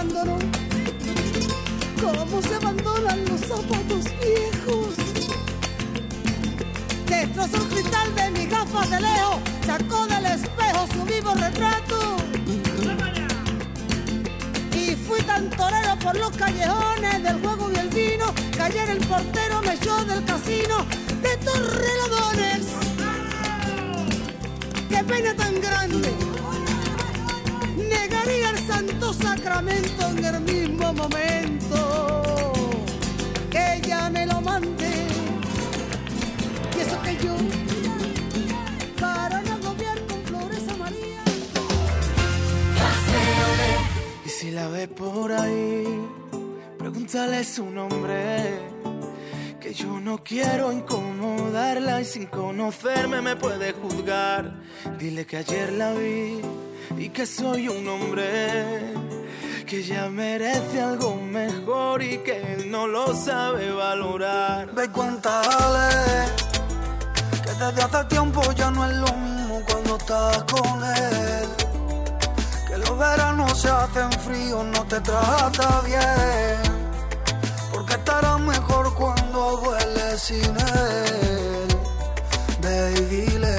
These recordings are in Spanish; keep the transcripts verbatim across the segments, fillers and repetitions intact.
abandonó. Cómo se abandonan los zapatos viejos. Destrozó el cristal de mis gafas de lejos, sacó del espejo su vivo retrato. Y fui tan torero por los callejones del juego y el vino, que ayer el portero me echó del casino de Torrelodones. ¡Qué pena tan grande! Negaría el santo sacramento en el mismo momento que ella me lo mandé. Y eso que yo, para no agobiar con flores a María. Y si la ves por ahí, pregúntale su nombre, que yo no quiero incomodarla y sin conocerme me puede juzgar. Dile que ayer la vi y que soy un hombre que ya merece algo mejor y que él no lo sabe valorar. Ve, cuéntale que desde hace tiempo ya no es lo mismo cuando estás con él, que los veranos se hacen fríos, no te trata bien, porque estará mejor cuando vueles sin él. Ve y dile,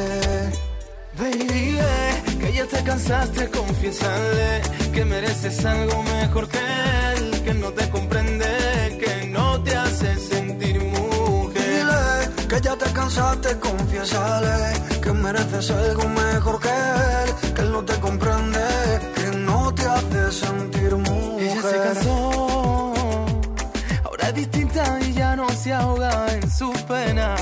ve y dile que ya te cansaste, confiésale que mereces algo mejor que él, que no te comprende, que no te hace sentir mujer. Dile que ya te cansaste, confiésale que mereces algo mejor que él, que él no te comprende, que no te hace sentir mujer. Ella se cansó, ahora es distinta y ya no se ahoga en su pena.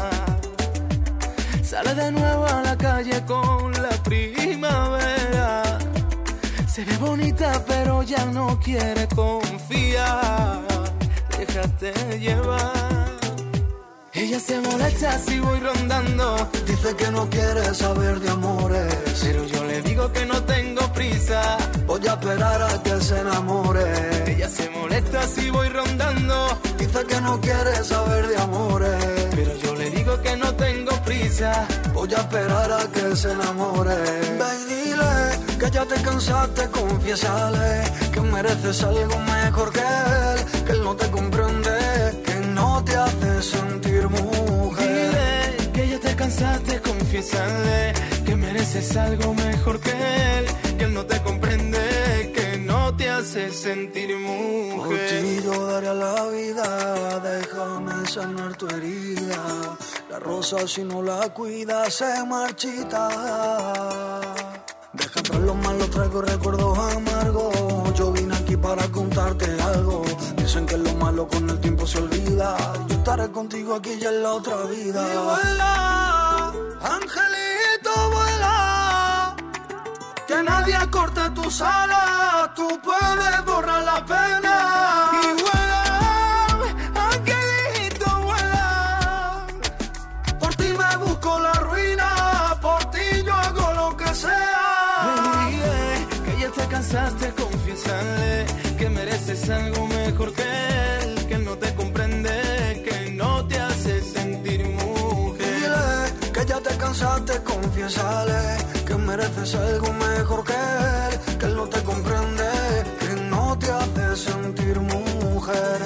Sale de nuevo a la calle con la primavera. Se ve bonita pero ya no quiere confiar. Déjate llevar. Ella se molesta si voy rondando. Dice que no quiere saber de amores, pero yo le digo que no tengo prisa. Voy a esperar a que se enamore. Ella se molesta si voy rondando. Dice que no quiere saber de amores, pero yo le digo que no tengo prisa. Voy a esperar a que se enamore. Ve y dile que ya te cansaste, confiésale que mereces algo mejor que él, que él no te comprende, que no te hace sentir mujer. Dile que ya te cansaste, confiésale que mereces algo mejor que él, que él no te comprende, que no te hace sentir mujer. Por ti yo daría la vida, déjame sanar tu herida. La rosa si no la cuidas se marchita. Deja atrás lo malo, traigo recuerdos amargos. Yo vine aquí para contarte algo. Dicen que lo malo con el tiempo se olvida. Yo estaré contigo aquí ya en la otra vida. Y vuela, angelito, vuela, que nadie corte tus alas. Tú puedes borrar la pena. Y vuela, angelito, vuela. Por ti me busco la ruina, por ti yo hago lo que sea. Te cansaste, confiésale que mereces algo mejor que él, que él no te comprende, que no te hace sentir mujer. Dile que ya te cansaste, confiésale que mereces algo mejor que él, que él no te comprende, que no te hace sentir mujer.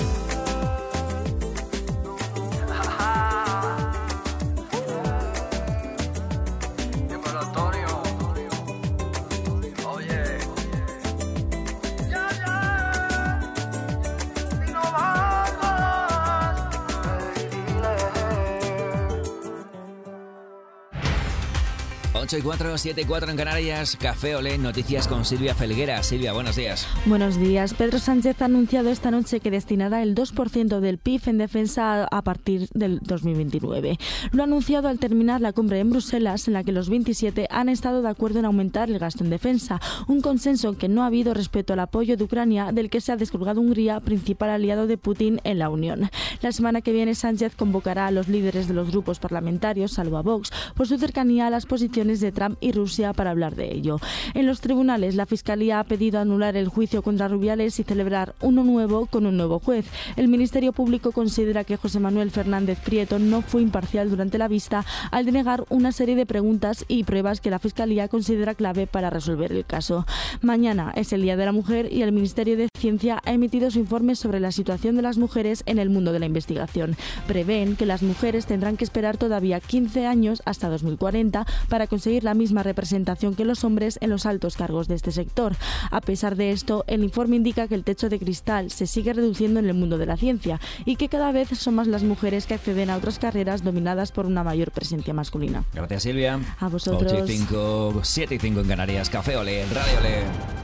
ocho y cuatro, siete y cuatro en Canarias, Café Olé, noticias con Silvia Felguera. Silvia, buenos días. Buenos días. Pedro Sánchez ha anunciado esta noche que destinará el dos por ciento del P I B en defensa a partir del dos mil veintinueve. Lo ha anunciado al terminar la cumbre en Bruselas, en la que los veintisiete han estado de acuerdo en aumentar el gasto en defensa, un consenso en que no ha habido respecto al apoyo de Ucrania, del que se ha descolgado Hungría, principal aliado de Putin en la Unión. La semana que viene Sánchez convocará a los líderes de los grupos parlamentarios, salvo a Vox, por su cercanía a las posiciones reuniones de Trump y Rusia para hablar de ello. En los tribunales, la Fiscalía ha pedido anular el juicio contra Rubiales y celebrar uno nuevo con un nuevo juez. El Ministerio Público considera que José Manuel Fernández Prieto no fue imparcial durante la vista al denegar una serie de preguntas y pruebas que la Fiscalía considera clave para resolver el caso. Mañana es el Día de la Mujer y el Ministerio de Ciencia ha emitido su informe sobre la situación de las mujeres en el mundo de la investigación. Prevén que las mujeres tendrán que esperar todavía quince años hasta dos mil cuarenta para conseguir la misma representación que los hombres en los altos cargos de este sector. A pesar de esto, el informe indica que el techo de cristal se sigue reduciendo en el mundo de la ciencia y que cada vez son más las mujeres que acceden a otras carreras dominadas por una mayor presencia masculina. Gracias, Silvia. A vosotros. ocho y cinco, siete y cinco en Canarias. Café Olé, Radio Olé.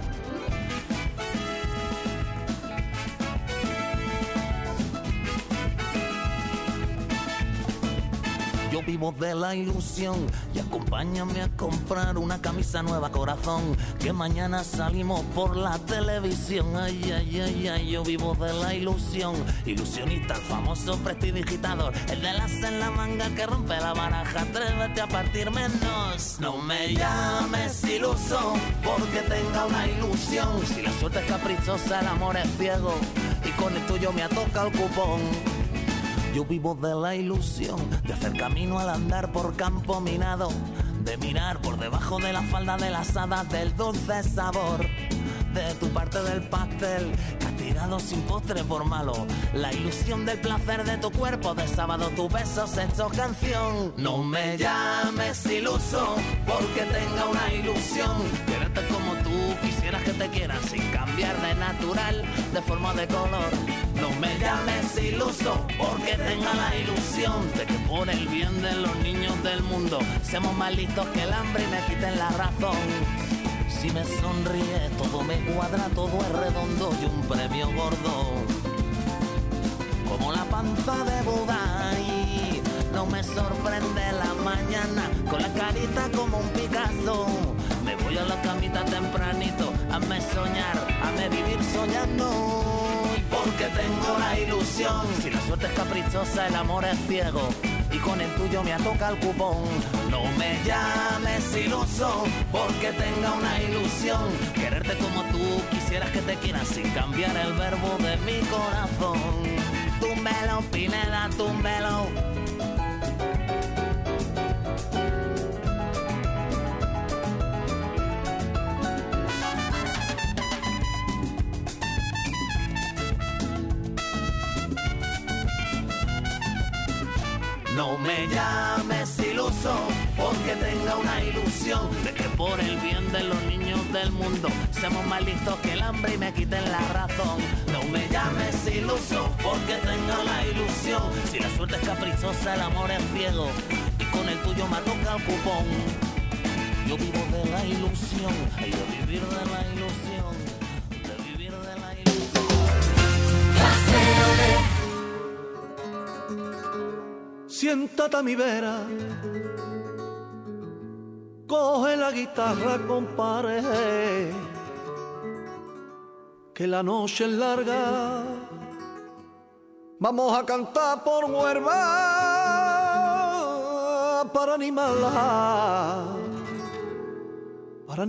Yo vivo de la ilusión y acompáñame a comprar una camisa nueva, corazón, que mañana salimos por la televisión. Ay, ay, ay, ay, yo vivo de la ilusión. Ilusionista, el famoso prestidigitador, el de las en la manga que rompe la baraja. Atrévete a partir menos. No me llames iluso porque tenga una ilusión. Si la suerte es caprichosa, el amor es ciego y con el tuyo me atoca el cupón. Yo vivo de la ilusión de hacer camino al andar por campo minado, de mirar por debajo de la falda de las hadas del dulce sabor de tu parte del pastel, castigado sin postre por malo. La ilusión del placer de tu cuerpo, de sábado tus besos hechos canción. No me llames iluso porque tenga una ilusión, quererte como tú quisieras que te quieran, sin cambiar de natural, de forma, de color. No me llames iluso porque tenga la ilusión de que por el bien de los niños del mundo seamos más listos que el hambre y me quiten la razón. Si me sonríe todo me cuadra, todo es redondo y un premio gordo, como la panza de Buda. Y no me sorprende la mañana con la carita como un Picasso. Me voy a la camita tempranito, hazme soñar, hazme vivir soñando. Porque tengo la ilusión, si la suerte es caprichosa, el amor es ciego y con el tuyo me atoca el cupón. No me llames iluso porque tenga una ilusión, quererte como tú quisieras que te quieran, sin cambiar el verbo de mi corazón. Túmbelo, Pineda, túmbelo. No me llames iluso porque tenga una ilusión de que por el bien de los niños del mundo seamos más listos que el hambre y me quiten la razón. No me llames iluso porque tenga la ilusión, si la suerte es caprichosa, el amor es ciego y con el tuyo me toca el cupón. Yo vivo de la ilusión, y de vivir de la ilusión, de vivir de la ilusión. Siéntate a mi vera, coge la guitarra, compadre, que la noche es larga. Vamos a cantar por Huelva para animarla, para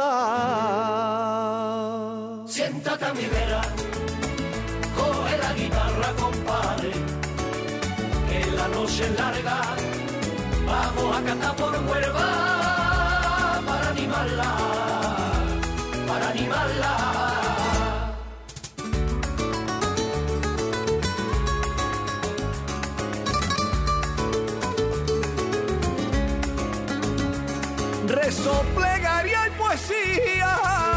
animarla. Siéntate a mi vera, coge la guitarra, compadre, la noche es larga, vamos a cantar por Huelva para animarla, para animarla. Rezo, plegaria y poesía,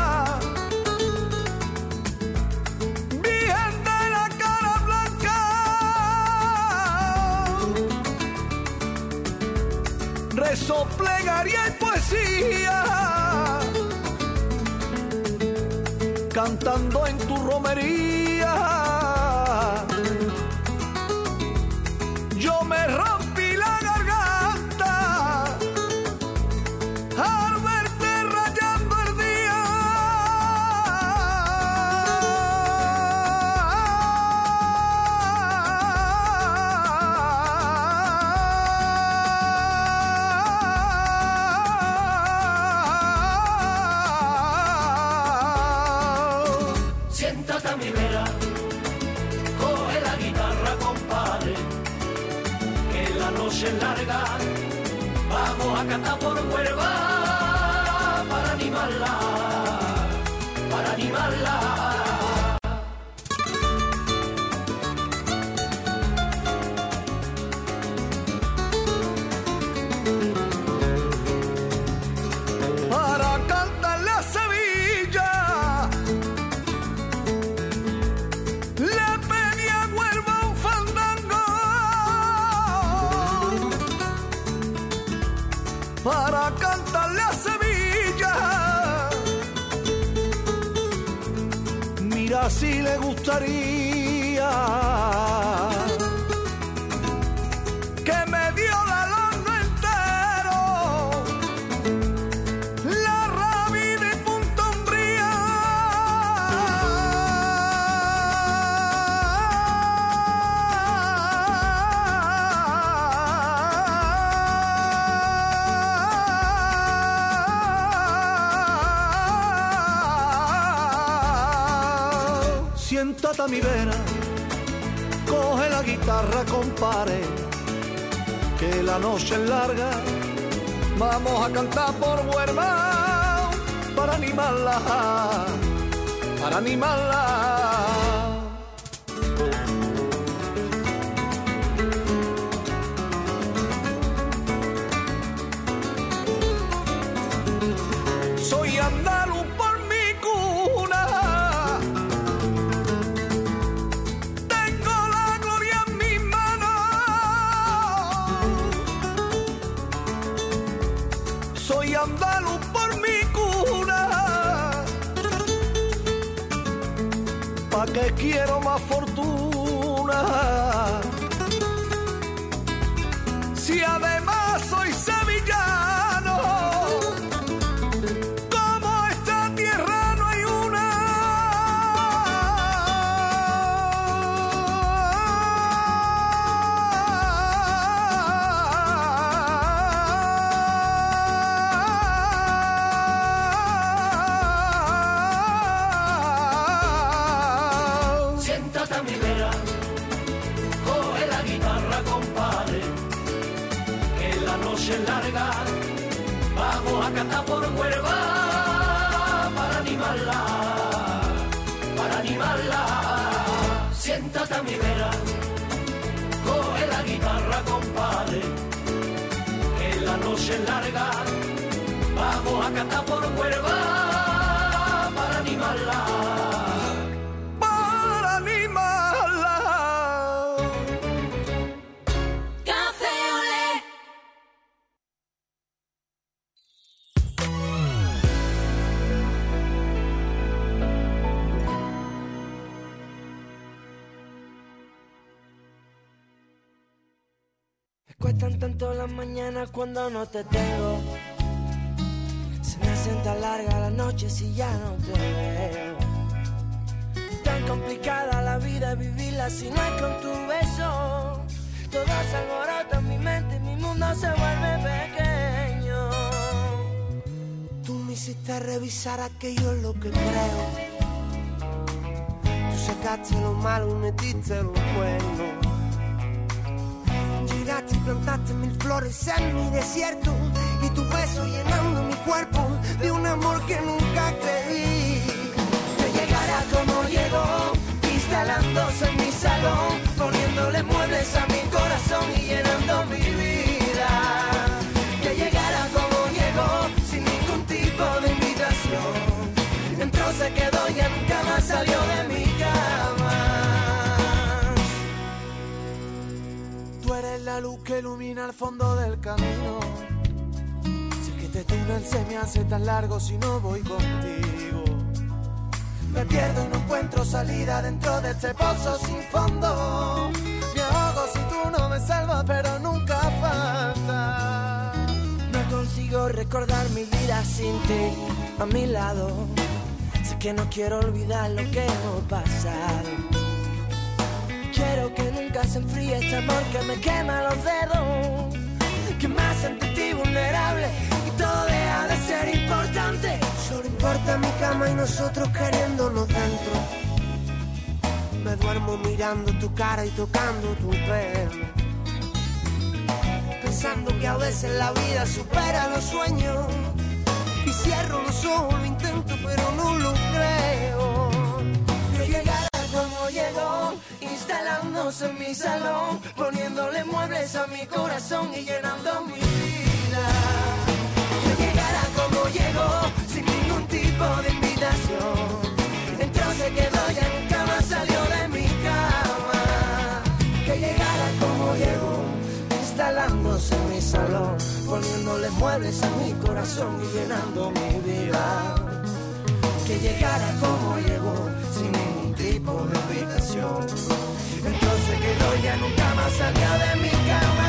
rezo, plegaria y poesía, cantando en tu romería. Yo me rompí la garganta al verte rayando el día. Siéntate a mi vera, coge la guitarra, compadre, que la noche es larga, vamos a cantar por Huelva para animarla, para animarla. Para cantarle a Sevilla. Mira si le gustaría que me viola el año entero, la rabia de Punta Umbría. Siéntate a mi vera, coge la guitarra, compare, que la noche es larga, vamos a cantar por Huelva para animarla, para animarla. Soy andaluz por mi cuna, soy andaluz por mi cuna, pa' que quiero más fortuna, si además soy sevillano, como esta tierra no hay una. Siéntate a mi vera, coge la guitarra, compadre, que la noche es larga, vamos a cantar por Huelva para animarla, para animarla. Siéntate a mi vera, coge la guitarra, compadre, que la noche es larga, vamos a cantar por Huelva para animarla. Cuestan tanto las mañanas cuando no te tengo. Se me hacen tan largas las noches si ya no te veo. Tan complicada la vida vivirla si no es con tu beso. Todo se alborota en mi mente y mi mundo se vuelve pequeño. Tú me hiciste revisar aquello en lo que creo. Tú sacaste lo malo y metiste lo bueno. Llegaste y plantaste mil flores en mi desierto y tu beso llenando mi cuerpo de un amor que nunca creí que llegara como llegó, instalándose en mi salón, poniéndole muebles a mi corazón y llenando mi vida. Que llegara como llegó, sin ningún tipo de invitación, entró, se quedó y ya nunca más salió de mi cama. Tú eres la luz que ilumina el fondo del camino. Sé que este túnel se me hace tan largo si no voy contigo. Me pierdo y no encuentro salida dentro de este pozo sin fondo. Me ahogo si tú no me salvas, pero nunca falta. No consigo recordar mi vida sin ti a mi lado. Sé que no quiero olvidar lo que hemos pasado. Quiero que nunca se enfríe este amor que me quema los dedos, que me hace sentir ti vulnerable y todo deja de ser importante. Solo importa mi cama y nosotros queriéndonos dentro. me duermo mirando tu cara y tocando tu pelo, pensando que a veces la vida supera los sueños. Y cierro los ojos, lo intento pero no lo creo. Que llegara como llegó, instalándose en mi salón, poniéndole muebles a mi corazón y llenando mi vida. Que llegara como llegó, sin ningún tipo de invitación. Entró, se quedó, ya nunca más salió de mi cama. Que llegara como llegó, instalándose en mi salón, poniéndole muebles a mi corazón y llenando mi vida. Que llegara como llegó, sin ningún tipo de invitación. Entonces quedó, ya nunca más salió de mi cama.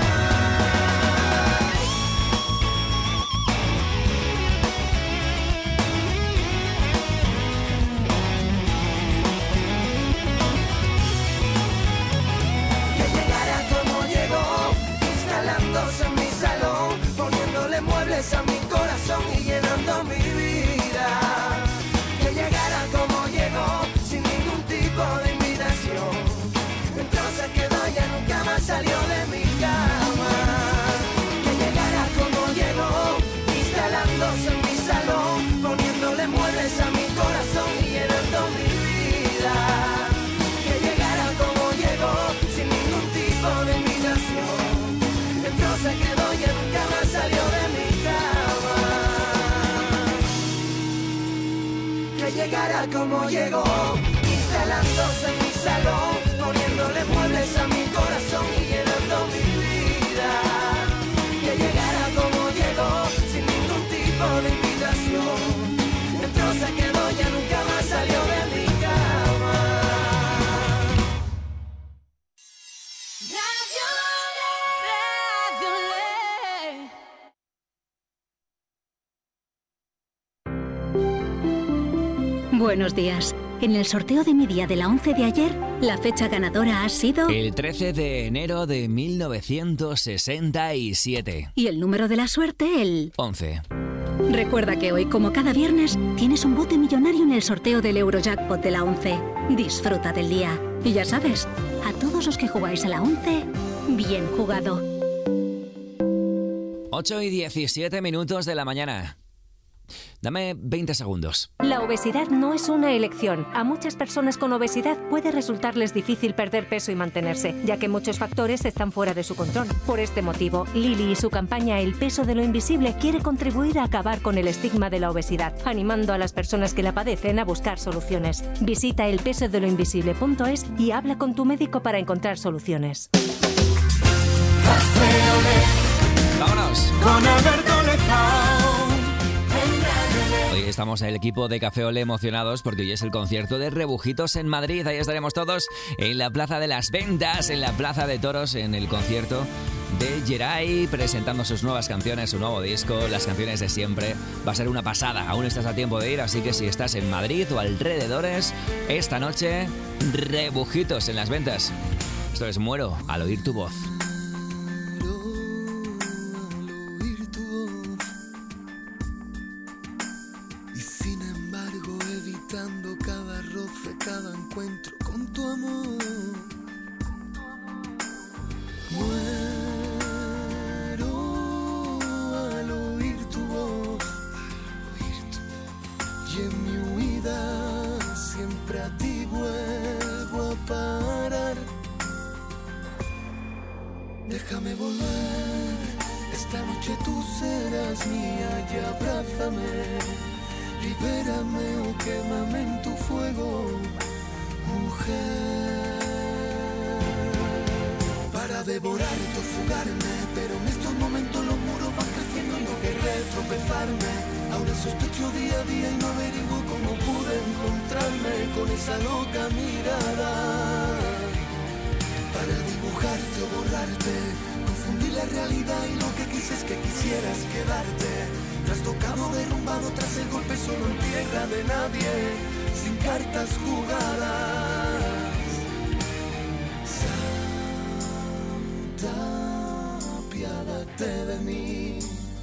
En mi salón, poniéndole muebles a mi corazón y llenando mi vida. Que llegara como llegó, sin ningún tipo de invitación. Entonces quedó, ya nunca más salió de mi cama. Que llegara como llegó, instalándose en mi salón, poniéndole muebles a mi corazón y llenando mi vida. Que llegara como llegó, sin ningún tipo de invitación. Se quedó, ya nunca más salió de mi cama. Que llegara como llegó, instalándose en mi salón, poniéndole muebles a mi corazón y llenando mi vida. Que llegara como llegó, sin ningún tipo de invitación. Entró, se quedó, ya nunca más salió de mi cama. Buenos días. En el sorteo de mi día de la once de ayer, la fecha ganadora ha sido... El trece de enero de mil novecientos sesenta y siete. Y el número de la suerte, el... once. Recuerda que hoy, como cada viernes, tienes un bote millonario en el sorteo del Eurojackpot de la once. Disfruta del día. Y ya sabes, a todos los que jugáis a la once, bien jugado. ocho y diecisiete minutos de la mañana. Dame veinte segundos. La obesidad no es una elección. A muchas personas con obesidad puede resultarles difícil perder peso y mantenerse, ya que muchos factores están fuera de su control. Por este motivo, Lili y su campaña El peso de lo invisible quiere contribuir a acabar con el estigma de la obesidad, animando a las personas que la padecen a buscar soluciones. Visita el peso de lo invisible punto es y habla con tu médico para encontrar soluciones. ¡Vámonos! Con Alberto Lezao. Hoy estamos el equipo de Café Olé emocionados porque hoy es el concierto de Rebujitos en Madrid. Ahí estaremos todos en la Plaza de las Ventas, en la Plaza de Toros, en el concierto de Geray, presentando sus nuevas canciones, su nuevo disco, las canciones de siempre. Va a ser una pasada, aún estás a tiempo de ir, así que si estás en Madrid o alrededores, esta noche, Rebujitos en las Ventas. Esto es Muero al oír tu voz. Cada encuentro con tu amor, muero al oír tu voz, y en mi huida siempre a ti vuelvo a parar. Déjame volver, esta noche tú serás mía y abrázame. Libérame o quémame en tu fuego, mujer. Para devorarte o fugarme, pero en estos momentos los muros van creciendo y no querré tropezarme. Ahora sospecho día a día y no averiguo cómo pude encontrarme con esa loca mirada. Para dibujarte o borrarte, confundí la realidad y lo que quise es que quisieras quedarte. Trastocado, derrumbado tras el golpe solo en tierra de nadie, sin cartas jugadas. Santa, apiádate de mí.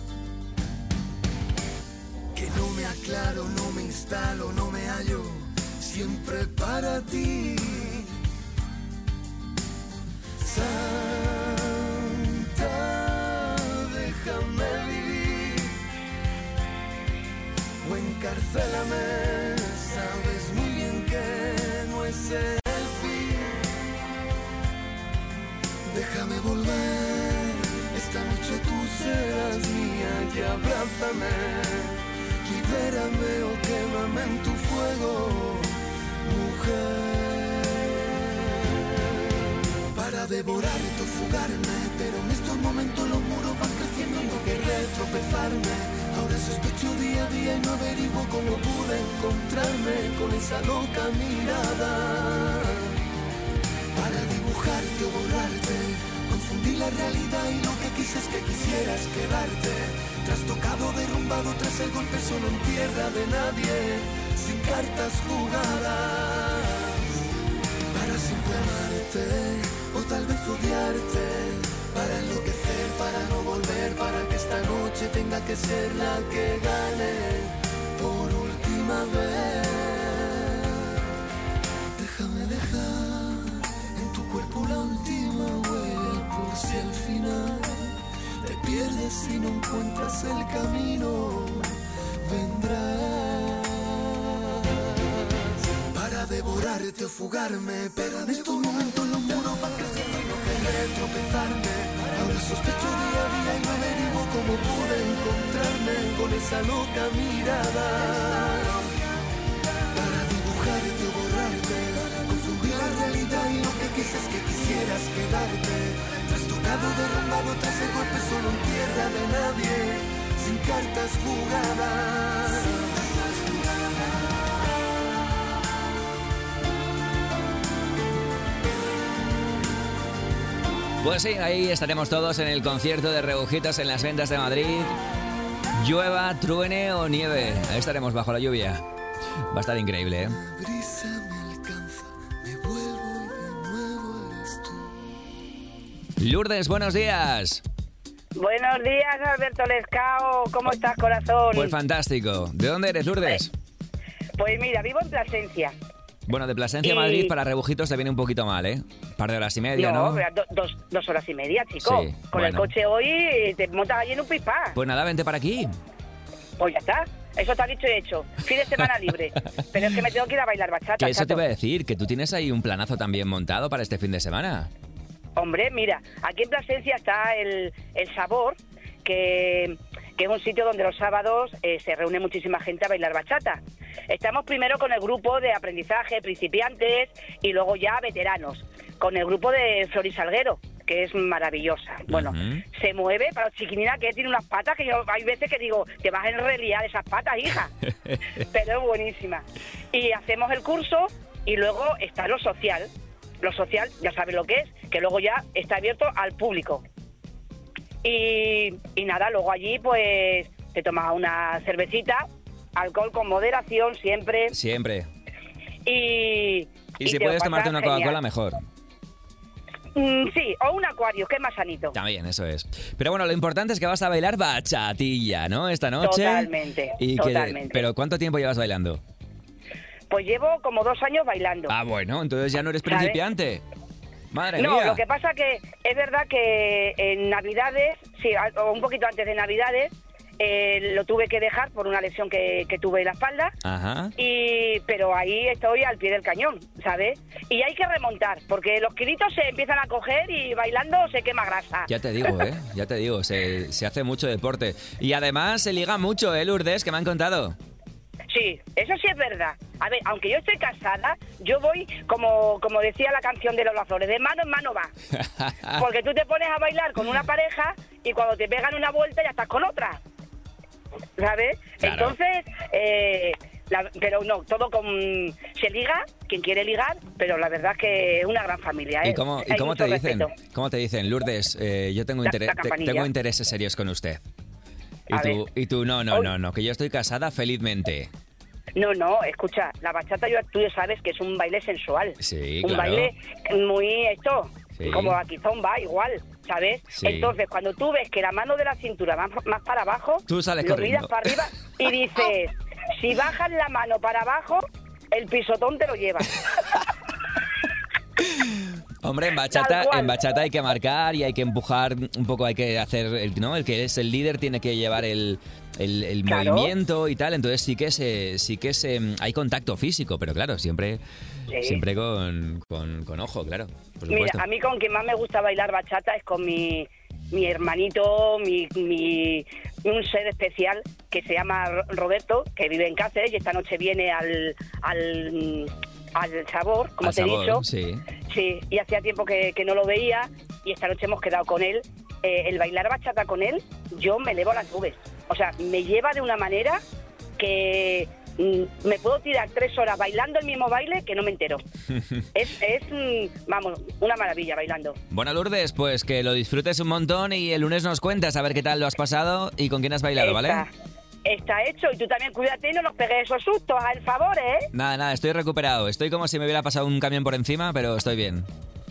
Que no me aclaro, no me instalo, no me hallo, siempre para ti. Encarcélame, sabes muy bien que no es el fin. Déjame volver, esta noche tú serás mía y abrázame, libérame o quémame en tu fuego, mujer. Para devorarte o fugarme, pero en estos momentos los muros van creciendo y no querré tropezarme. Ahora sospecho día a día y no averiguo cómo pude encontrarme con esa loca mirada. Para dibujarte o borrarte, confundir la realidad y lo que quise es que quisieras quedarte. Trastocado, derrumbado tras el golpe solo en tierra de nadie, sin cartas jugadas. Para siempre amarte, o tal vez odiarte, para enloquecer, para no volver, para que esta noche tenga que ser la que gane por última vez. Déjame dejar en tu cuerpo la última huella, por si al final te pierdes y no encuentras el camino, vendrás para devorarte o fugarme, pero en estos momentos los muros van creciendo y no querré tropezarme. Ahora sospecho día a día y no averiguo cómo pude encontrarme con esa loca mirada. Para dibujarte o borrarte, confundir la realidad y lo que quise es que quisieras quedarte. Trastocado, derrumbado tras el golpe solo en tierra de nadie, sin cartas jugadas. Pues sí, ahí estaremos todos en el concierto de Rebujitos en las Ventas de Madrid. Llueva, truene o nieve, ahí estaremos bajo la lluvia. Va a estar increíble, ¿eh? Lourdes, buenos días. Buenos días, Alberto Lescao. ¿Cómo estás, corazón? Pues fantástico. ¿De dónde eres, Lourdes? Pues mira, vivo en Plasencia. Bueno, de Plasencia a Y- Madrid para Rebujitos te viene un poquito mal, ¿eh? Un par de horas y media, ¿no? No, do- dos, dos horas y media, chico. Sí, Con bueno. el coche hoy te montas allí en un pispá. Pues nada, vente para aquí. Pues ya está. Eso está dicho y hecho. Fin de semana libre. Pero es que me tengo que ir a bailar bachata, Que eso te chato. iba a decir, que tú tienes ahí un planazo también montado para este fin de semana. Hombre, mira, aquí en Plasencia está el, el Sabor, que, que es un sitio donde los sábados eh, se reúne muchísima gente a bailar bachata. Estamos primero con el grupo de aprendizaje, principiantes, y luego ya veteranos, con el grupo de Flori Salguero, que es maravillosa. Bueno, Ujú. se mueve, para chiquinina, que tiene unas patas que yo hay veces que digo, te vas a enreliar esas patas, hija. Pero es buenísima. Y hacemos el curso y luego está lo social. Lo social, ya sabes lo que es, que luego ya está abierto al público. Y, y nada, luego allí pues te tomas una cervecita, alcohol con moderación siempre. Siempre. Y, Y, si te lo puedes tomarte una pasas Coca-Cola, genial. mejor. Mm, sí, o un acuario, que es más sanito. También, eso es. Pero bueno, lo importante es que vas a bailar bachatilla, ¿no? Esta noche. Totalmente, Y que- totalmente. Pero ¿cuánto tiempo llevas bailando? Pues llevo como dos años bailando. Ah, bueno, entonces ya no eres ¿Sabes? principiante. Madre No, mía. lo que pasa que es verdad que en Navidades, sí, a- o un poquito antes de Navidades, eh, lo tuve que dejar por una lesión que, que tuve en la espalda. Ajá. Y, pero ahí estoy al pie del cañón, ¿sabes? Y hay que remontar, porque los kilitos se empiezan a coger y bailando se quema grasa. Ya te digo, ¿eh? Ya te digo, se, se hace mucho deporte. Y además se liga mucho, ¿eh, Lourdes? Que me han contado. Sí, eso sí es verdad. A ver, aunque yo estoy casada, yo voy, como, como decía la canción de Lola Flores, de mano en mano va. Porque tú te pones a bailar con una pareja y cuando te pegan una vuelta ya estás con otra. ¿Sabes? Claro. Entonces, eh, la- pero no, todo con... Se liga, quien quiere ligar, pero la verdad es que es una gran familia, ¿eh? ¿Y cómo, y Hay cómo mucho te dicen? respeto. ¿Cómo te dicen, Lourdes? eh, yo tengo, La- interés, la te- campanilla. tengo intereses serios con usted. Y A tú, ver. y tú, no, no, Hoy- no, no, que yo estoy casada felizmente. No, no, escucha, la bachata yo, tú ya sabes que es un baile sensual. Sí, un claro. baile muy esto, Sí. como la kizomba, igual, ¿sabes? Sí. Entonces, cuando tú ves que la mano de la cintura va más para abajo, Tú sales lo corriendo. miras para arriba y dices, si bajas la mano para abajo, el pisotón te lo llevas. Hombre, en bachata, en bachata hay que marcar y hay que empujar un poco, hay que hacer, el, ¿no? El que es el líder tiene que llevar el, el, el claro. movimiento y tal, entonces sí que se, sí que se, hay contacto físico, pero claro, siempre, sí. siempre con, con, con ojo, claro. Por Mira, a mí con quien más me gusta bailar bachata es con mi, mi hermanito, mi, mi un ser especial que se llama Roberto, que vive en Cáceres y esta noche viene al... al al sabor, como al te sabor, he dicho. Sí. Sí, y hacía tiempo que, que no lo veía y esta noche hemos quedado con él. Eh, el bailar bachata con él, yo me elevo a las nubes. O sea, me lleva de una manera que mm, me puedo tirar tres horas bailando el mismo baile que no me entero. es, es mm, vamos, una maravilla bailando. Bueno, Lourdes, pues que lo disfrutes un montón y el lunes nos cuentas a ver qué tal lo has pasado y con quién has bailado, Está. ¿vale? Está hecho, y tú también cuídate y no nos pegues esos sustos, al favor, ¿eh? Nada, nada, estoy recuperado. Estoy como si me hubiera pasado un camión por encima, pero estoy bien.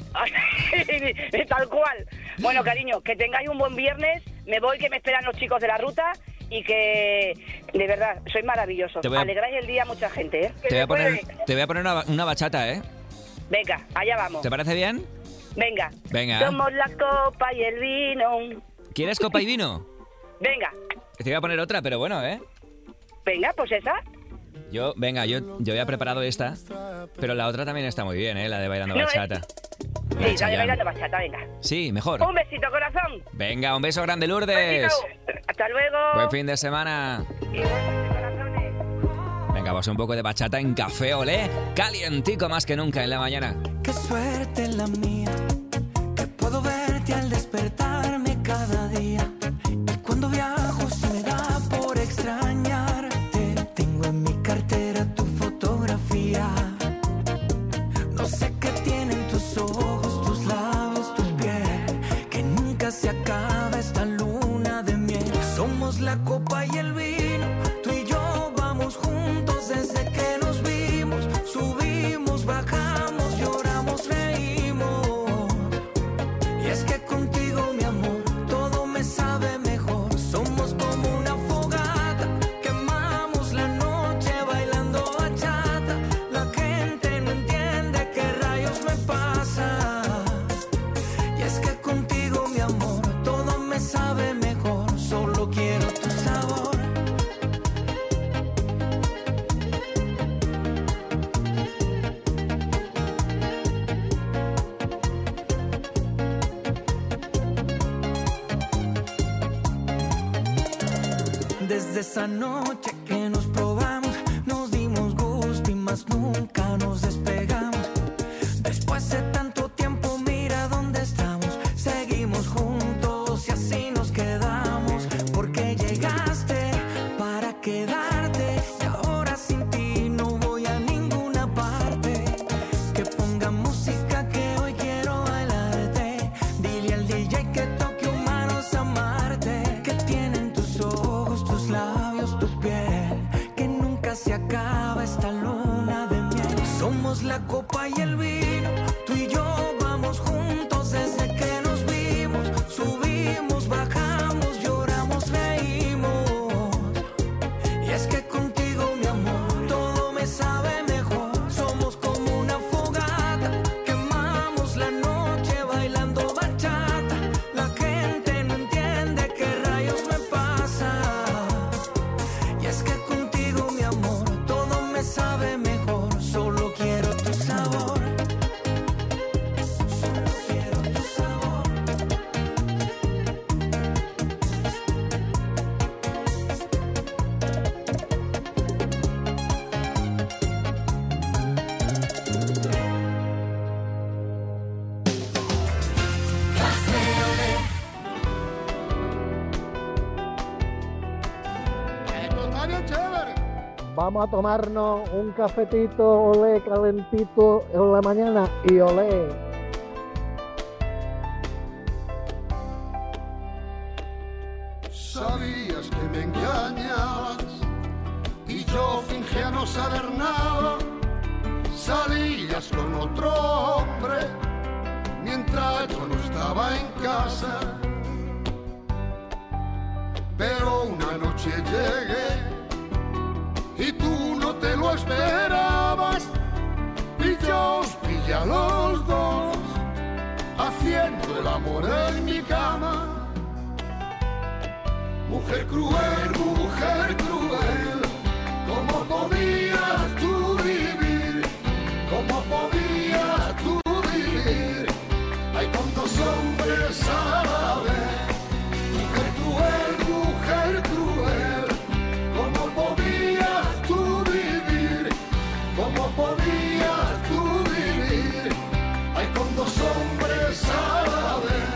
Tal cual. Bueno, cariño, que tengáis un buen viernes. Me voy, que me esperan los chicos de la ruta. Y que, de verdad, sois maravillosos. A... Alegráis el día a mucha gente, ¿eh? Te voy a poner, te voy a poner una, una bachata, ¿eh? Venga, allá vamos. ¿Te parece bien? Venga. Venga. Somos la copa y el vino. ¿Quieres copa y vino? Venga. Te voy a poner otra, pero bueno, ¿eh? Venga, pues esa. Yo, venga, yo, yo había preparado esta, pero la otra también está muy bien, ¿eh? La de Bailando no, Bachata. Es... Sí, la de Bailando Bachata, venga. Sí, mejor. Un besito, corazón. Venga, un beso grande, Lourdes. Besito. Hasta luego. Buen fin de semana. Igualmente, corazones. Venga, pues un poco de bachata en Café Olé, calientico más que nunca en la mañana. Qué suerte la mía, que puedo verte al despertarme cada día. Y cuando viajo se me da por extrañarte. Tengo en mi cartera tu fotografía. No sé qué tienen tus ojos, tus labios, tu piel, que nunca se acaba esta luna de miel. Somos la copa y el vino, tú y yo vamos juntos desde que nos vimos. Subimos, bajamos, lloramos, reímos. Y es que contigo, mi amor, todo me sabe mejor. Somos como una fogata, quemamos la noche bailando bachata. La gente no entiende qué rayos me pasa. Y es que contigo, mi amor, todo me sabe mejor. Solo quiero tu sabor. Desde esa noche que nos probamos, nos dimos gusto y más nunca nos despegamos. Después de tanto tiempo, mira dónde estamos. Seguimos juntos y así nos quedamos. Porque llegaste para quedarte y ahora sin ti no voy a ninguna parte. Que ponga música que hoy quiero bailarte. Dile al D J que toque humanos amarte. Que tienen tus ojos, tus labios, tu piel, que nunca se acaba esta luna de miel. Somos la copa y el vino, tú y yo vamos juntos desde que nos vimos. Subimos, bajamos, lloramos, reímos. Y es que contigo, mi amor, todo me sabe mejor. Somos como una fogata, quemamos la noche bailando bachata. La gente no entiende qué rayos me pasa. Y es que contigo, mi amor, todo me sabe mejor. Solo quiero tu sabor. Solo quiero tu sabor. Vamos a tomarnos un cafetito, olé, calentito en la mañana y olé. Sabías que me engañabas y yo fingía no saber nada. Salías con otro hombre mientras yo no estaba en casa. Pero una noche llegué y tú no te lo esperabas y yo os pillé a los dos amor en mi cama. Mujer cruel, mujer cruel, ¿cómo podías tú vivir? ¿Cómo podías tú vivir? Hay tantos hombres a la vez. Mujer cruel, mujer cruel, ¿cómo podías tú vivir? ¿Cómo podías tú vivir? Hay con dos hombres a la vez.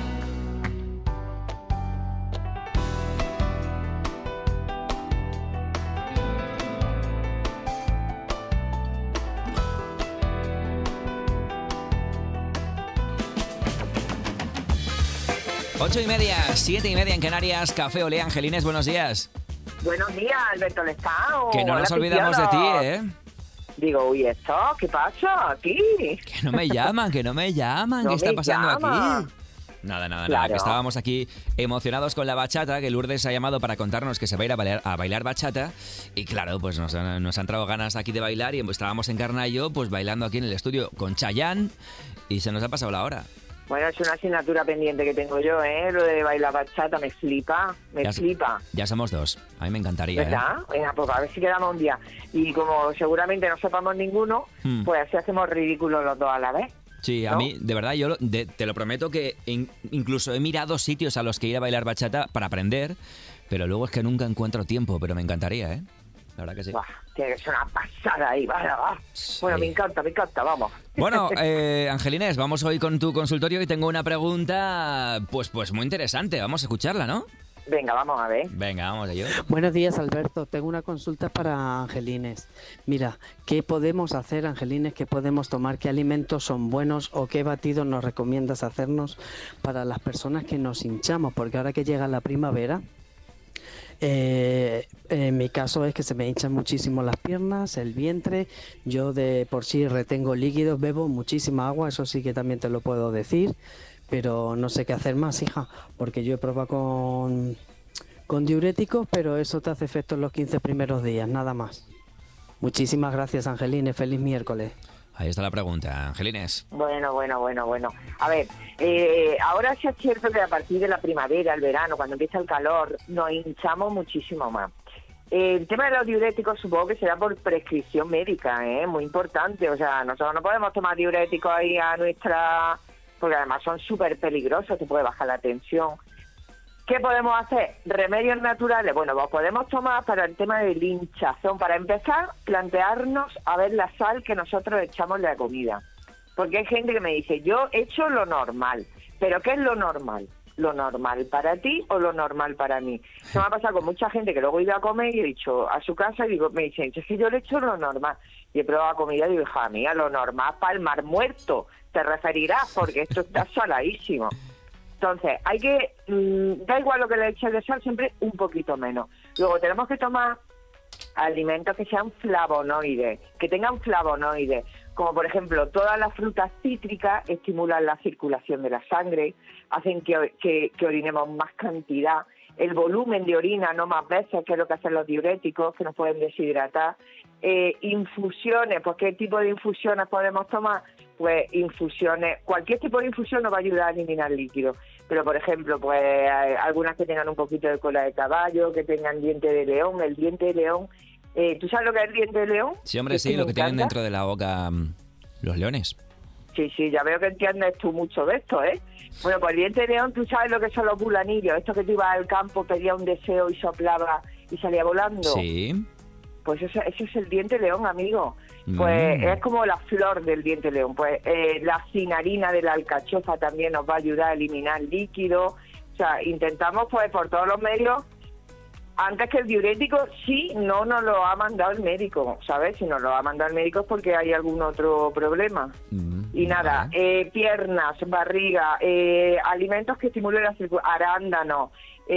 Ocho y media, siete y media en Canarias. Café Olé, Angelines, buenos días. Buenos días, Alberto Lestao. Que no Hola, nos olvidamos de ti, aficionados. ¿eh? Digo, uy, ¿esto? ¿Qué pasa aquí? Que no me llaman, que no me llaman. No ¿Qué está me pasando llama. aquí? Nada, nada, nada, Claro. que estábamos aquí emocionados con la bachata, que Lourdes ha llamado para contarnos que se va a ir a bailar, a bailar bachata, y claro, pues nos, han- nos han entrado ganas aquí de bailar, y estábamos en Carnallo, pues bailando aquí en el estudio con Chayanne, y se nos ha pasado la hora. Bueno, es una asignatura pendiente que tengo yo, ¿eh? Lo de bailar bachata me flipa, me Ya, flipa. ya somos dos, a mí me encantaría, ¿eh? ¿Verdad? Venga, pues a ver si quedamos un día. Y como seguramente no sepamos ninguno, Hmm. pues así hacemos ridículos los dos a la vez. Sí, a ¿no? mí, de verdad, yo lo- de- te lo prometo que in- incluso he mirado sitios a los que ir a bailar bachata para aprender, pero luego es que nunca encuentro tiempo, pero me encantaría, ¿eh? La verdad que sí. Buah, tiene que ser una pasada ahí, vaya, va. Bueno, me encanta, me encanta, vamos. Bueno, eh, Angelines, vamos hoy con tu consultorio y tengo una pregunta, pues, pues muy interesante. Vamos a escucharla, ¿no? Venga, vamos a ver. Venga, vamos a ello. Buenos días, Alberto. Tengo una consulta para Angelines. Mira, ¿qué podemos hacer, Angelines? ¿Qué podemos tomar? ¿Qué alimentos son buenos o qué batidos nos recomiendas hacernos para las personas que nos hinchamos? Porque ahora que llega la primavera, eh, en mi caso es que se me hinchan muchísimo las piernas, el vientre. Yo de por sí retengo líquidos, bebo muchísima agua, eso sí que también te lo puedo decir. Pero no sé qué hacer más, hija, porque yo he probado con, con diuréticos, pero eso te hace efecto en los quince primeros días, nada más. Muchísimas gracias, Angelines. Feliz miércoles. Ahí está la pregunta, Angelines. Bueno, bueno, bueno, bueno. A ver, eh, ahora sí es cierto que a partir de la primavera, el verano, cuando empieza el calor, nos hinchamos muchísimo más. Eh, el tema de los diuréticos supongo que será por prescripción médica, ¿eh? Muy importante. O sea, nosotros no podemos tomar diuréticos ahí a nuestra... porque además son súper peligrosos, te puede bajar la tensión. ¿Qué podemos hacer? Remedios naturales. Bueno, pues podemos tomar para el tema del hinchazón. Para empezar, plantearnos a ver la sal que nosotros echamos en la comida. Porque hay gente que me dice, yo echo lo normal. ¿Pero qué es lo normal? ¿Lo normal para ti o lo normal para mí? Eso me ha pasado con mucha gente que luego he ido a comer y he dicho a su casa y digo, me dicen, es que yo le echo lo normal. Y he probado la comida y digo, hija mía, lo normal para el mar muerto. Te referirás porque esto está saladísimo. Entonces, hay que, mmm, da igual lo que le eches de sal, siempre un poquito menos. Luego tenemos que tomar alimentos que sean flavonoides, que tengan flavonoides, como por ejemplo todas las frutas cítricas estimulan la circulación de la sangre, hacen que, que, que orinemos más cantidad, el volumen de orina no más veces, que es lo que hacen los diuréticos, que nos pueden deshidratar. Eh, infusiones, pues ¿qué tipo de infusiones podemos tomar? Pues infusiones, cualquier tipo de infusión nos va a ayudar a eliminar líquido, pero por ejemplo, pues hay algunas que tengan un poquito de cola de caballo, que tengan diente de león, el diente de león, eh, ¿tú sabes lo que es el diente de león? Sí, hombre, Es sí, que lo me que tienen encanta. dentro de la boca mm, los leones. Sí, sí, ya veo que entiendes tú mucho de esto, ¿eh? Bueno, pues el diente de león, tú sabes lo que son los bulanillos, esto que tú ibas al campo, pedías un deseo y soplaba y salía volando. Sí. Pues eso, eso es el diente león, amigo. Pues Mm. es como la flor del diente león. Pues eh, la cinarina de la alcachofa también nos va a ayudar a eliminar líquido. O sea, intentamos pues por todos los medios, antes que el diurético, sí, no nos lo ha mandado el médico, ¿sabes? Si nos lo ha mandado el médico es porque hay algún otro problema. Y nada, eh, piernas, barriga, eh, alimentos que estimulen la circulación, arándanos,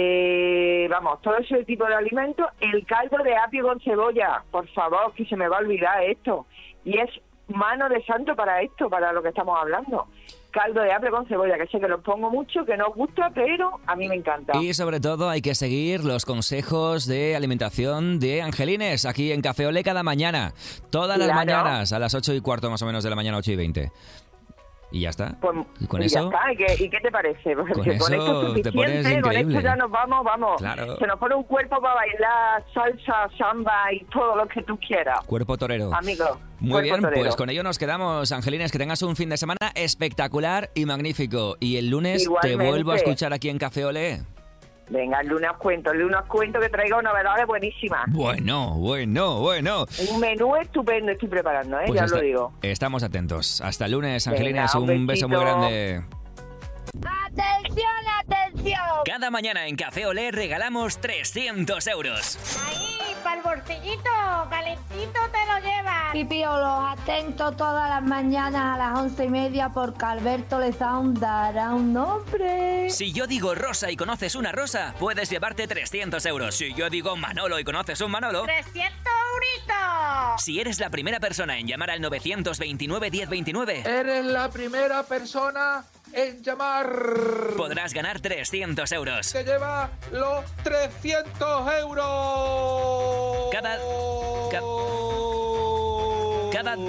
eh, vamos, todo ese tipo de alimentos. El caldo de apio con cebolla, por favor, que se me va a olvidar esto. Y es mano de santo para esto, para lo que estamos hablando. Caldo de apio con cebolla, que sé que lo pongo mucho, que no os gusta, pero a mí me encanta. Y sobre todo hay que seguir los consejos de alimentación de Angelines aquí en Café Olé cada mañana. Todas las Claro. mañanas a las ocho y cuarto más o menos de la mañana, ocho y veinte. Y ya está. Pues, y con y eso... Ya está. ¿Y, qué, ¿Y qué te parece? Porque Con con, eso esto es te pones suficiente, con increíble. esto ya nos vamos, vamos. Claro. Se nos pone un cuerpo para bailar salsa, samba y todo lo que tú quieras. Cuerpo torero. Amigo. Muy bien, torero. pues con ello nos quedamos, Angelines, que tengas un fin de semana espectacular y magnífico. Y el lunes Igualmente. te vuelvo a escuchar aquí en Café Olé. Venga, el lunes os cuento, el lunes os cuento que traigo novedades buenísimas. Bueno, bueno, bueno. Un menú estupendo estoy preparando, ¿eh? Pues ya hasta- lo digo. Estamos atentos. Hasta el lunes, Venga, Angelines. un Un beso muy besito. grande. ¡Atención, atención! Cada mañana en Café Olé regalamos trescientos euros. Ahí, para el bolsillito, calentito te lo llevas. Pipiolos, atento todas las mañanas a las once y media porque Alberto Lezaun dará un nombre. Si yo digo Rosa y conoces una Rosa, puedes llevarte trescientos euros. Si yo digo Manolo y conoces un Manolo... ¡trescientos euritos! Si eres la primera persona en llamar al novecientos veintinueve diez veintinueve... Eres la primera persona en llamar. Podrás ganar trescientos euros. Se lleva los trescientos euros. Cada... ca- Cada...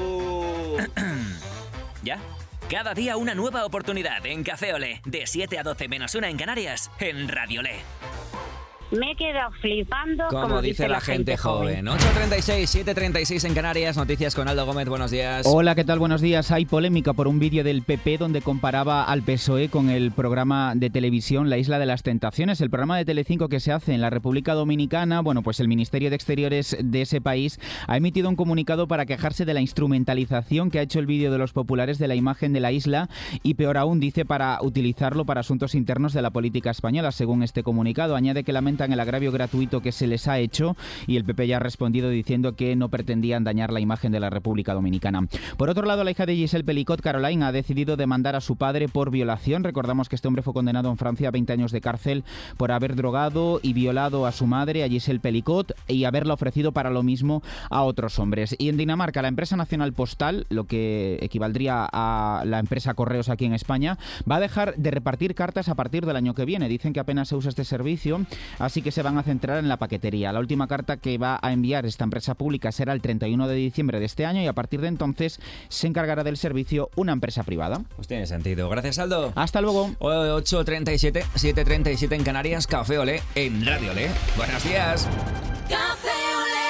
¿Ya? Cada día una nueva oportunidad en Café Olé. De siete a doce menos una en Canarias, en Radio Olé. Me he quedado flipando. Como, dice, la, gente, joven. ocho treinta y seis, siete treinta y seis en Canarias. Noticias con Aldo Gómez. Buenos días. Hola, ¿qué tal? Buenos días. Hay polémica por un vídeo del P P donde comparaba al P S O E con el programa de televisión La Isla de las Tentaciones, el programa de Telecinco que se hace en la República Dominicana. Bueno, pues el Ministerio de Exteriores de ese país ha emitido un comunicado para quejarse de la instrumentalización que ha hecho el vídeo de los populares de la imagen de la isla y, peor aún, dice, para utilizarlo para asuntos internos de la política española, según este comunicado. Añade que lamentan el agravio gratuito que se les ha hecho y el P P ya ha respondido diciendo que no pretendían dañar la imagen de la República Dominicana. Por otro lado, la hija de Giselle Pelicot, Caroline, ha decidido demandar a su padre por violación. Recordamos que este hombre fue condenado en Francia a veinte años de cárcel por haber drogado y violado a su madre, a Giselle Pelicot, y haberla ofrecido para lo mismo a otros hombres. Y en Dinamarca, la empresa nacional postal, lo que equivaldría a la empresa Correos aquí en España, va a dejar de repartir cartas a partir del año que viene. Dicen que apenas se usa este servicio, así que se van a centrar en la paquetería. La última carta que va a enviar esta empresa pública será el treinta y uno de diciembre de este año y a partir de entonces se encargará del servicio una empresa privada. Pues tiene sentido. Gracias, Aldo. Hasta luego. ocho treinta y siete, siete treinta y siete en Canarias. Café Olé en Radio Olé. Buenos días. Café Olé.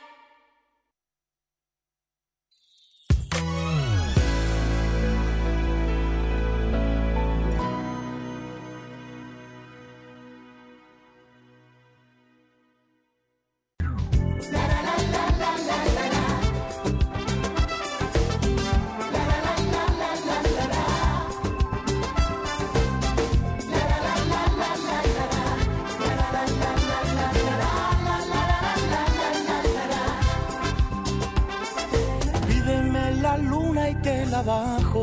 Pídeme la luna y te la bajo.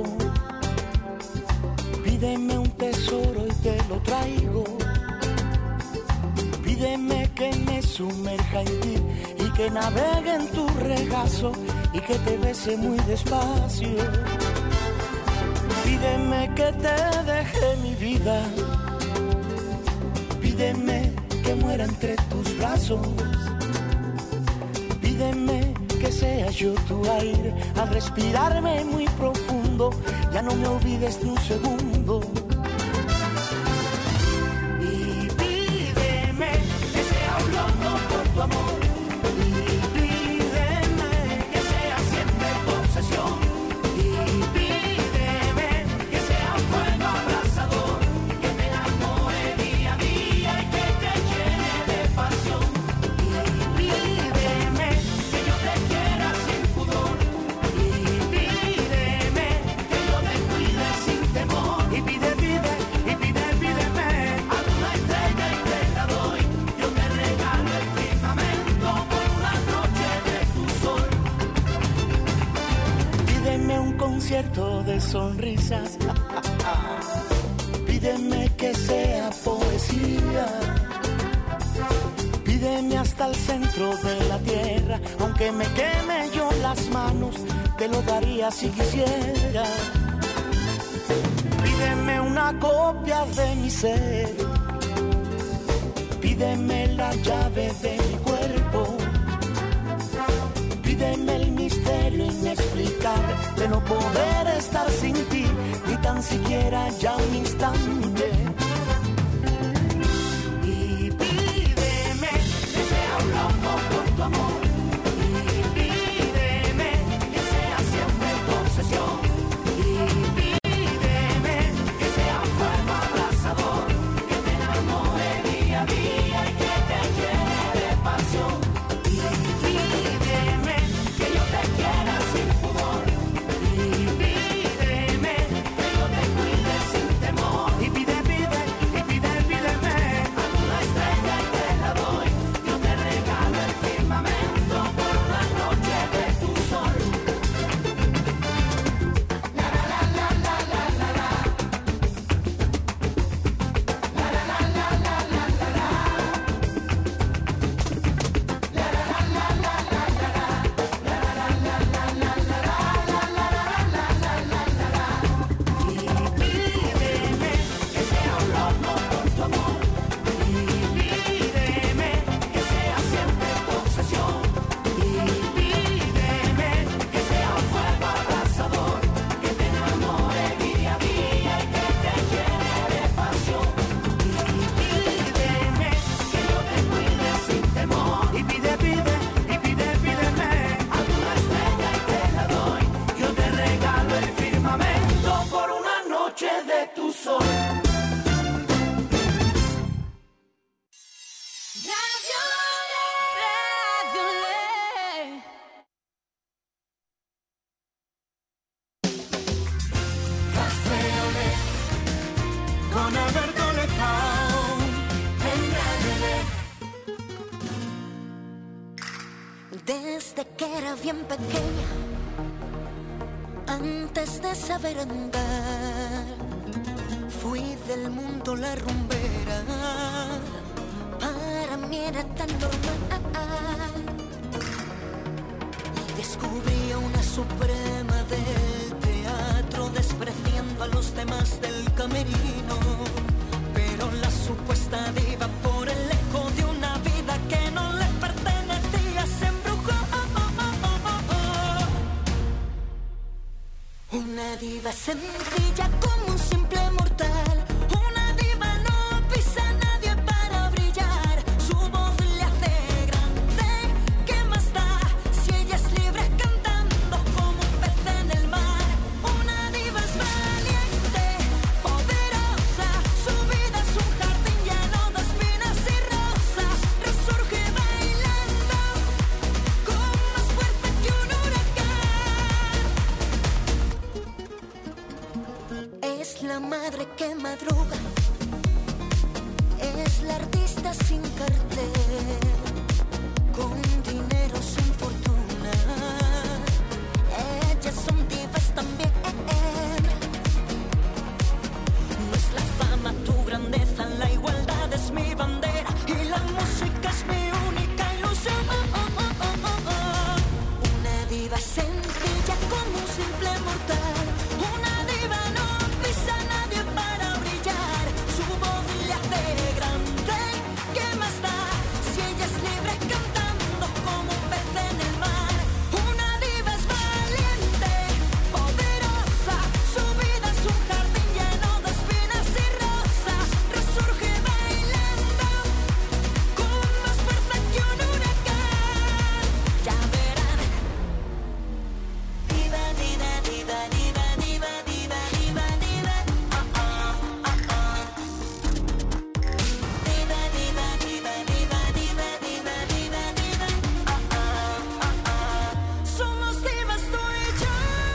Pídeme un tesoro y te lo traigo. Pídeme que me sumerja en ti y que navegue en tu regazo y que te bese muy despacio. Pídeme que te deje mi vida. Pídeme que muera entre tus brazos. Pídeme que sea yo tu aire al respirarme muy profundo. Ya no me olvides ni un segundo. Y pídeme que sea un loco por tu amor. Y pídeme que sea siempre tu obsesión. Y pídeme que sea un fuego abrasador, que me enamore día a día y que te llene de pasión. Y pídeme que yo te quiera sin pudor. Y pídeme que yo te cuide sin temor. Y pide, pide, y pide, pídeme a una estrella y te la doy. Yo te regalo el firmamento por una noche de tu sol. Pídeme un concierto de sonrisas. Pídeme que sea poesía. Pídeme hasta el centro de la tierra. Aunque me queme yo las manos, te lo daría si quisiera. Pídeme una copia de mi ser. Pídeme la llave de mi cuerpo. Pídeme el misterio inexplicable de no poder estar sin ti, ahora ya un instante. Y pídeme que sea un loco por tu amor. Y pídeme que sea siempre tu obsesión. Y pídeme que sea un fuego abrasador, que te enamore día a día y que te llene de pasión. Y pídeme que yo te quiera sin pudor. Y pídeme que yo te cuide sin temor. Y pide, pide, y pide, pídeme alguna estrella y te la doy. Yo te regalo el firmamento por una noche de tu sol. La la la la la la la la. La la la la la la la la. La la la la la la la la. La la la la la la la la. Y pídeme que sea un loco por tu amor. Y pídeme que sea siempre tu obsesión. Y pídeme que sea un fuego abrasador, que te enamore día a día y que te llene de pasión. Y pídeme que yo te cuide sin temor. Y pide, pide, y pide, pídeme alguna estrella y te la doy. Yo te regalo el firmamento por una noche de tu sol. Radio Le, Radio Le. Café Olé con Alberto Lezao en Radio Le. Desde que era bien pequeña, antes de saber andar, fui del mundo la rumbera. Para mí era tan normal. Y descubrí a una suprema del teatro, despreciando a los demás del camerino. Pero la supuesta diva, por el eco de una vida que no le pertenecía, se embrujó. Una diva sencilla como un simple mortal. Una diva no pisa a nadie para brillar. Su voz le hace grande. ¿Qué más da si ella es libre cantando como un pez en el mar? Una diva es valiente, poderosa. Su vida es un jardín lleno de espinas y rosas. Resurge bailando con más fuerza que un huracán. Es la madre que madruga, es la artista sin cartel, con dinero sin fortuna. Ellas son divas también. No es la fama tu grandeza, la igualdad es mi bandera y la música es mi única ilusión. Una diva sencilla como un simple mortal. Una diva no pisa a nadie para brillar. Su voz le hace grande. ¿Qué más da si ella es libre cantando como un pez en el mar? Una diva es valiente, poderosa. Su vida es un jardín lleno de espinas y rosas. Resurge bailando con más fuerza que un huracán. Ya verán. Diva, diva, diva, diva, diva, diva, diva, diva. Ah, ah, ah, ah. Diva, diva, diva, diva, diva, diva, diva, diva. Ah, ah, ah, ah. Somos divas tú y yo.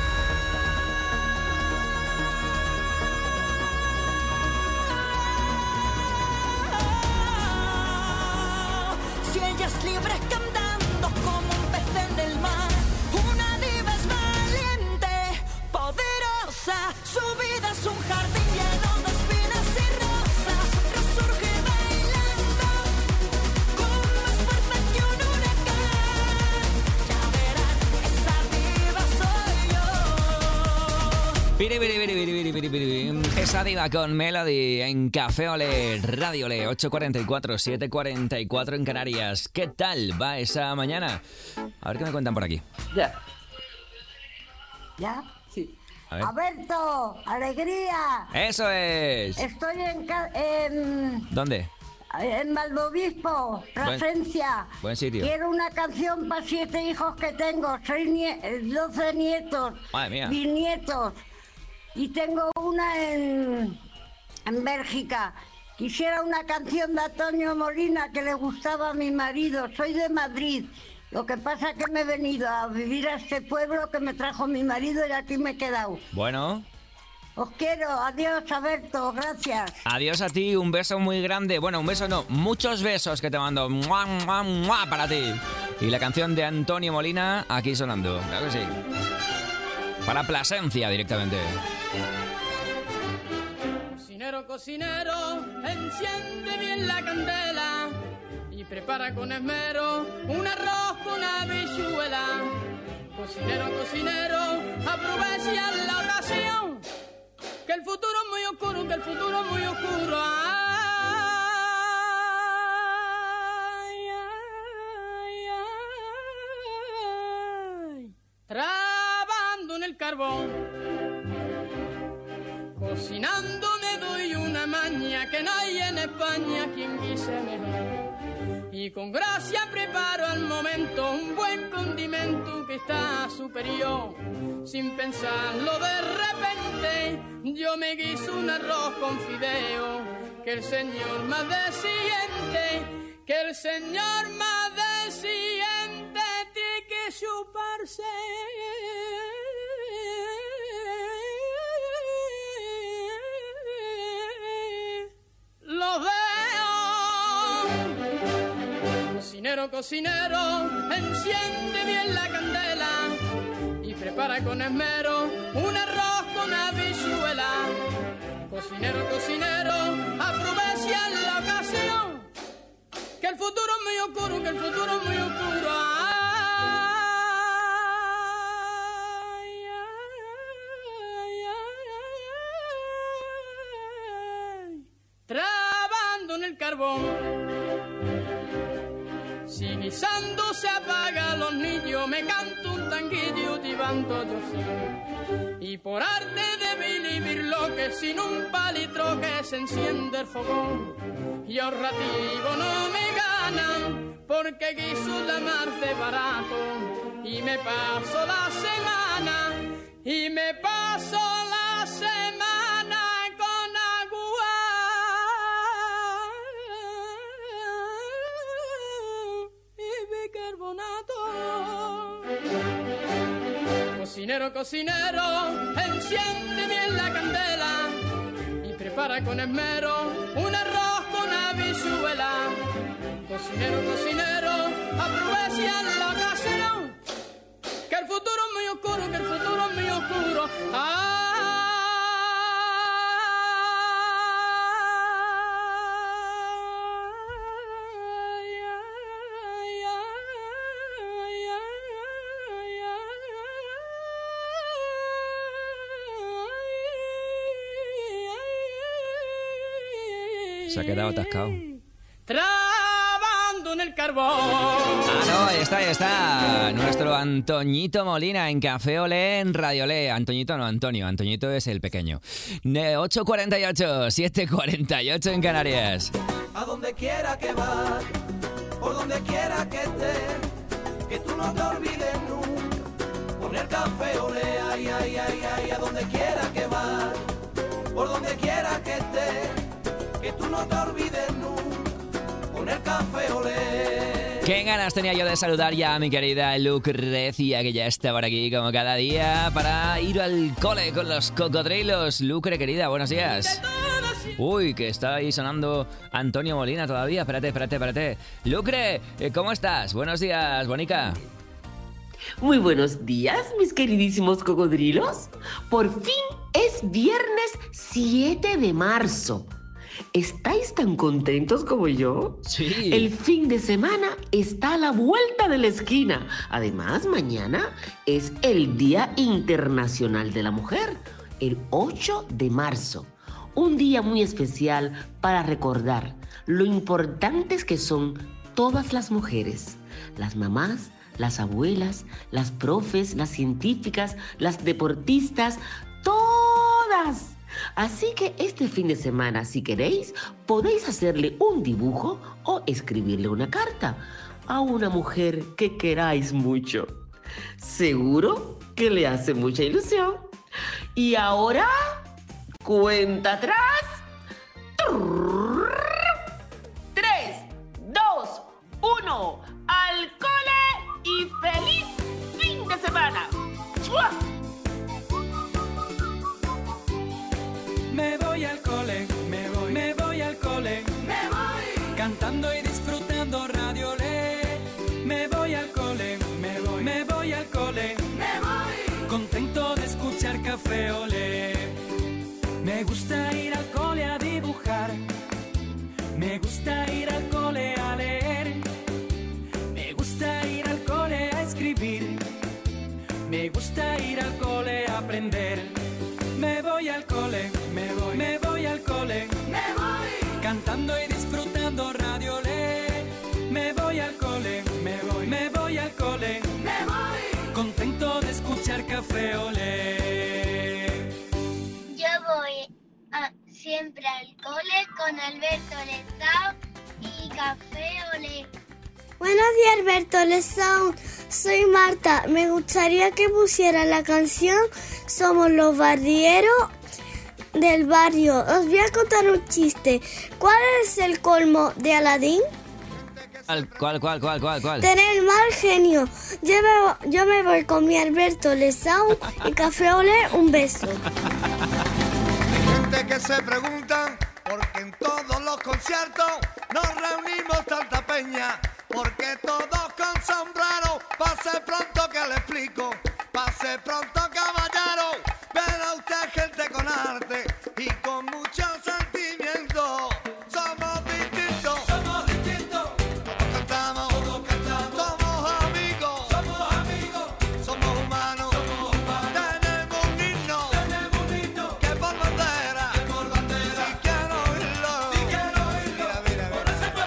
Si ella es libre cantando como un pez en el mar. Una diva es valiente, poderosa. Su vida es un jardín lleno de espinas y rosas. Resurge bailando con más fuerza que un huracán. Ya verán, esa diva soy yo. Piri, piri, piri, piri, piri, piri, piri. Esa diva con Melody en Café Olé, Radio Olé, ocho cuarenta y cuatro, siete cuarenta y cuatro en Canarias. ¿Qué tal va esa mañana? A ver qué me cuentan por aquí. Ya. ¿Ya? Sí. A ver. Alberto, alegría. ¡Eso es! Estoy en, ca- en, ¿Dónde? en Valdobispo, Plasencia. Buen, buen sitio. Quiero una canción para siete hijos que tengo, seis nie- doce nietos, Madre mía. bisnietos. Y tengo una en, en Bélgica. Quisiera una canción de Antonio Molina que le gustaba a mi marido. Soy de Madrid. Lo que pasa es que me he venido a vivir a este pueblo que me trajo mi marido y aquí me he quedado. Bueno, Os quiero. Adiós, Alberto. Gracias. adiós a ti, un beso muy grande. Bueno, un beso no, muchos besos que te mando. ¡Mua, mua, mua! Para ti. Y la canción de Antonio Molina aquí sonando. Claro que sí. Para Plasencia directamente. Cocinero, cocinero, enciende bien la candela y prepara con esmero un arroz con habichuela. Cocinero, cocinero, aprovecha la ocasión, que el futuro es muy oscuro, que el futuro es muy oscuro. Ay, ay, ay, trabando en el carbón. Cocinando me doy una maña que no hay en España quien guise mejor. Y con gracia preparo al momento un buen condimento que está superior. Sin pensarlo de repente yo me guiso un arroz con fideo. Que el señor más desciende, que el señor más desciende tiene que chuparse. Los dedos. Cocinero, cocinero, enciende bien la candela y prepara con esmero un arroz con habichuela. Cocinero, cocinero, aprovecha la ocasión, que el futuro es muy oscuro, que el futuro es muy oscuro. Ay, ay, ay, ay. Trabando en el carbón. Si guisando se apaga los niños, me canto un tanguillo tibando yo sí. Y por arte de vivir lo que sin un palitro que se enciende el fogón. Y ahorrativo no me ganan, porque guiso la mar de barato. Y me paso la semana, y me paso la semana con agua. Bicarbonato. Cocinero, cocinero, enciende bien la candela y prepara con esmero un arroz con habichuela. Cocinero, cocinero, aprovecha la ocasión, que el futuro es muy oscuro, que el futuro es muy oscuro. ¡Ah! Se ha quedado atascado. Trabando en el carbón. Ah, no, ahí está, ahí está. Nuestro Antoñito Molina en Café Olé, en Radio Olé. Antoñito no, Antonio. Antoñito es el pequeño. ocho cuarenta y ocho, siete cuarenta y ocho en Canarias. A donde quiera que vas, por donde quiera que estés, que tú no te olvides nunca, poner Café Olé, ay, ay, ay, ay, a donde quiera que vas, por donde quiera que estés, que tú no te olvides nunca, poner Café Olé. Qué ganas tenía yo de saludar ya a mi querida Lucrecia, que ya está por aquí como cada día para ir al cole con los cocodrilos. Lucre, querida, buenos días. Uy, que está ahí sonando Antonio Molina todavía. Espérate, espérate, espérate. Lucre, ¿cómo estás? Buenos días, bonica. Muy buenos días, mis queridísimos cocodrilos. Por fin es viernes siete de marzo. ¿Estáis tan contentos como yo? Sí. El fin de semana está a la vuelta de la esquina. Además, mañana es el Día Internacional de la Mujer, el ocho de marzo. Un día muy especial para recordar lo importantes que son todas las mujeres, las mamás, las abuelas, las profes, las científicas, las deportistas, todas. Así que este fin de semana, si queréis, podéis hacerle un dibujo o escribirle una carta a una mujer que queráis mucho. Seguro que le hace mucha ilusión. Y ahora, cuenta atrás. Tres, dos, uno. Al cole y feliz fin de semana. ¡Fua! Me voy al cole, me voy, me voy al cole, me voy, cantando y disfrutando Radio Olé. Me voy al cole, me voy, me voy al cole, me voy, contento de escuchar Café Olé. Me gusta ir al cole a dibujar, me gusta ir al cole a leer, me gusta ir al cole a escribir, me gusta ir al cole a aprender. Me voy al cole, me voy, me voy al cole, me voy, cantando y disfrutando Radio Olé. Me voy al cole, me voy, me voy al cole, me voy, contento de escuchar Café Olé. Yo voy a- siempre al cole con Alberto Lezao y Café Olé. Buenos días, Alberto Lezao. Soy Marta. Me gustaría que pusiera la canción Somos los Bardilleros del barrio. Os voy a contar un chiste. ¿Cuál es el colmo de Aladín? ¿Cuál, cuál, cuál, cuál, cuál? cuál? Tener mal genio. Yo me, yo me voy con mi Alberto Lezao y Café Olé. Un beso. Gente que se preguntan por qué en todos los conciertos nos reunimos tanta peña. Porque todos con sombrero, pase pronto que le explico, pase pronto caballero, verá usted gente con arte y con mucho sentimiento. Somos distintos, somos distintos, todos cantamos, todos cantamos, somos amigos, somos amigos, somos humanos, somos humanos, tenemos un himno, tenemos un himno, que por bandera, que por bandera, si quiero oírlo, si quiero oírlo, mira, mira, mira.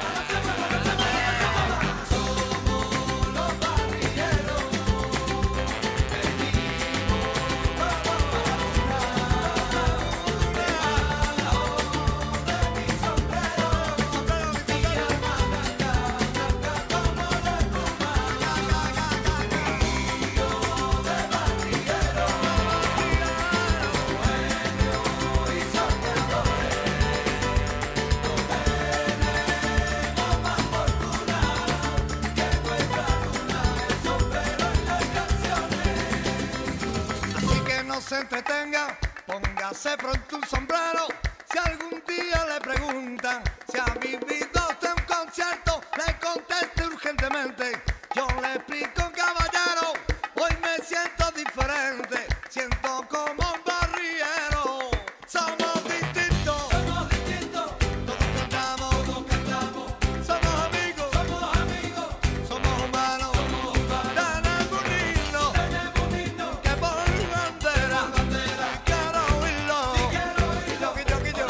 Así que no se entretenga, póngase pronto un sombrero. Si algún día le preguntan si ha vivido usted un concierto, le conteste urgentemente. Yo le explico, caballero, hoy me siento diferente, siento como un barriero. Somos distintos, somos distintos, todos cantamos, todos cantamos, somos amigos, somos amigos, somos humanos, somos humanos, tenemos un himno, tenemos un himno, que por bandera, por bandera, si quiero oírlo, si quiero oírlo, que yo, que yo,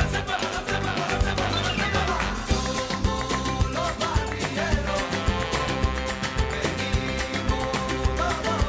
somos los barrilleros, venimos todos a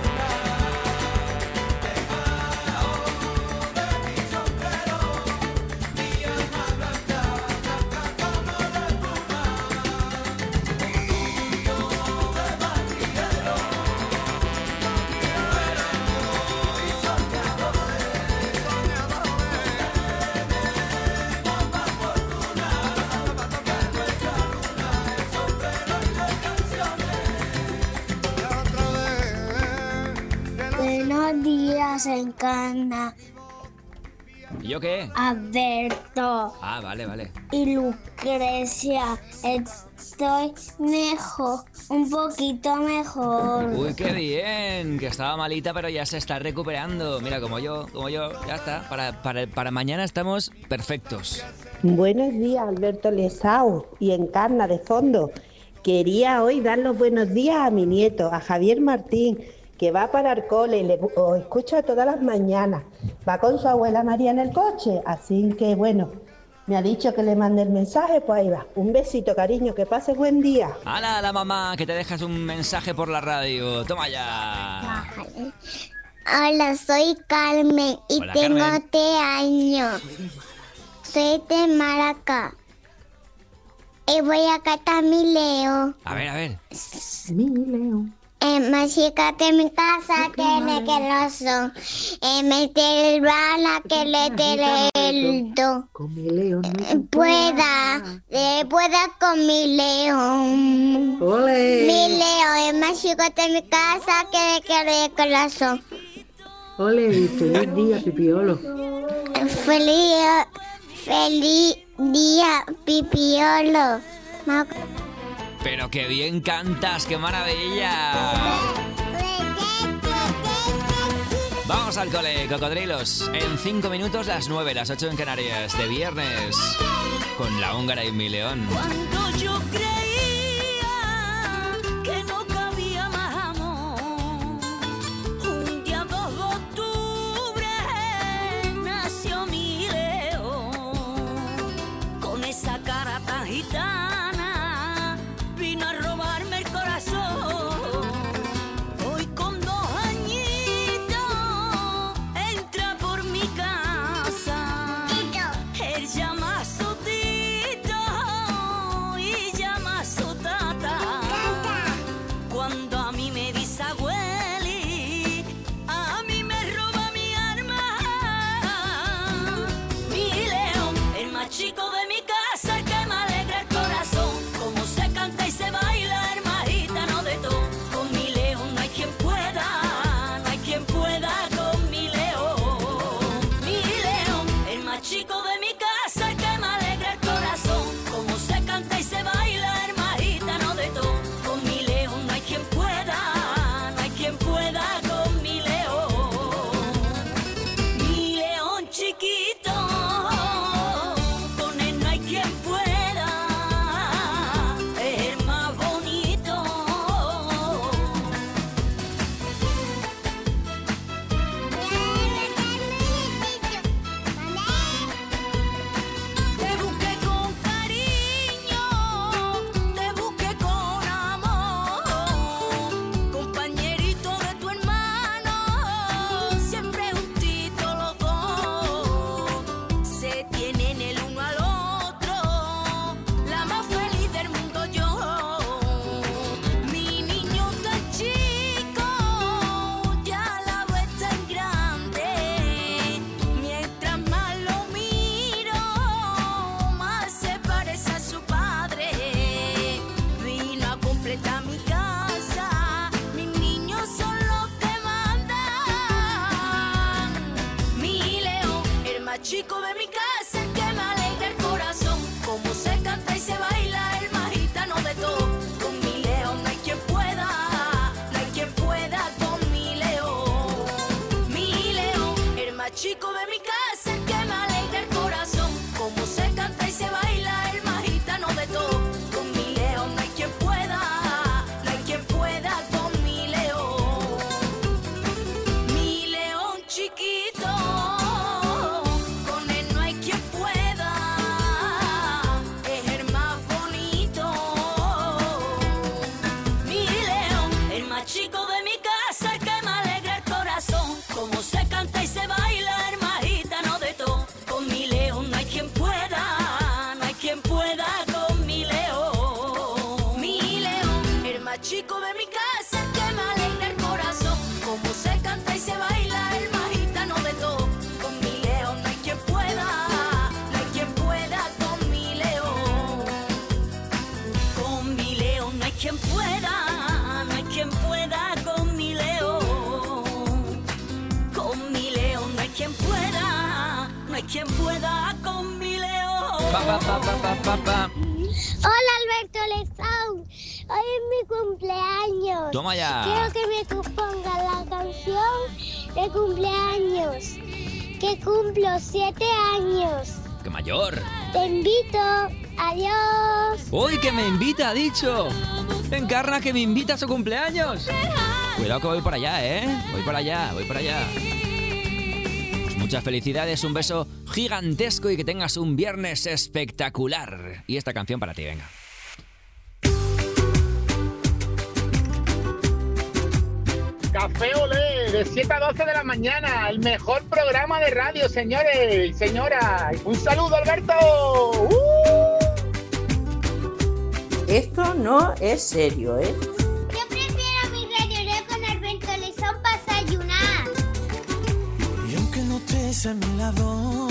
Buenos días, Encarna. ¿Y yo qué? Alberto Ah, vale, vale. y Lucrecia. Estoy mejor, un poquito mejor. Uy, qué bien, que estaba malita pero ya se está recuperando. Mira, como yo, como yo, ya está. Para, para, para mañana estamos perfectos. Buenos días, Alberto Lezao y Encarna de fondo. Quería hoy dar los buenos días a mi nieto, a Javier Martín, que va para el cole y le os escucho todas las mañanas. Va con su abuela María en el coche, así que bueno, me ha dicho que le mande el mensaje, pues ahí va. Un besito, cariño, que pase buen día. ¡Hala, la mamá, que te dejas un mensaje por la radio! ¡Toma ya! Hola, soy Carmen y Hola, tengo Carmen. tres años. Soy de Maracá. Y voy a cantar mi Leo. A ver, a ver. Mi Leo. Eh, más chica de mi casa tiene que lo son. Eh, meter el bala que le dé el do. Con mi león. Pueda, eh, pueda con mi león. Ole. Mi león es más chico de mi casa que le quiere el corazón. Ole, feliz día, Pipiolo. Feliz, feliz día, Pipiolo. Ma- Pero qué bien cantas, qué maravilla. Vamos al cole, cocodrilos. En cinco minutos, las nueve, las ocho en Canarias, de viernes. Con la húngara y mi león. Cuando yo creía que no cabía más amor, un día dos de octubre nació mi león. Con esa cara tan gitana vino a robarme el corazón. Hoy con dos añitos entra por mi casa. Él llama a su tito y llama a su tata. Cuando a mí me dice abueli, a mí me roba mi alma. Mi león, el más chico de mi casa, el que me alegra el corazón. Como se canta y se baila, el más gitano de todo. Con mi león no hay quien pueda, no hay quien pueda con mi león. Mi león, el más chico de mi casa, el que me alegra el corazón. Como se canta y se baila, el más gitano de todo. Con mi león no hay quien pueda, no hay quien pueda con mi león. Mi león chiquito, con él no hay quien pueda, es el más bonito. Te busqué con cariño, te busqué con amor, compañerito de tu hermano, siempre juntitos los dos, se tienen el uno al otro, la más feliz del mundo yo. Mi niño tan chico, ya la vez tan grande, mientras más lo miro, más se parece a su padre. Vino a completar mi casa, mis niños son los que mandan. Mi león, el más chico de mi casa, el que me alegra el corazón. Como se canta y se baila, el más gitano de todo. Con mi león no hay quien pueda, no hay quien pueda con mi león. Mi león, el más chico de mi casa, el que me alegra el corazón. Como se canta y se baila, el más gitano de todo. Con mi león no hay quien pueda, no hay quien pueda con mi león. Mi león chiquito, con él no hay quien pueda, es el más bonito. Mi león, el más chico de mi casa, el que me alegra el corazón. Como se canta y se baila, el más gitano de todo. Con mi león no hay quien pueda, no hay quien pueda con mi león. Mi león, el más chico de mi casa, el que me alegra el corazón. Como se canta y se baila, el más gitano de todo. Con mi león no hay quien pueda, no hay quien pueda con mi león. Con mi león no hay quien pueda, no hay quien pueda con mi león. Con mi león no hay quien pueda, no hay quien pueda con mi león. Pa, pa, pa, pa, pa, pa, pa. Hola Alberto Lezón, hoy es mi cumpleaños. Toma ya. Quiero que me componga la canción de cumpleaños, que cumplo siete años. ¡Qué mayor! Te invito, adiós. ¡Uy, que me invita, ha dicho! Encarna que me invita a su cumpleaños. Cuidado que voy para allá, ¿eh? Voy para allá, voy para allá. Pues muchas felicidades, un beso gigantesco y que tengas un viernes espectacular. Y esta canción para ti, venga. Café Olé, de siete a doce de la mañana, el mejor programa de radio, señores y señoras. Un saludo, Alberto. ¡Uh! Esto no es serio, ¿eh? Yo prefiero mi radio Leo con Alberto Lezón para desayunar. Y aunque no estés a mi lado,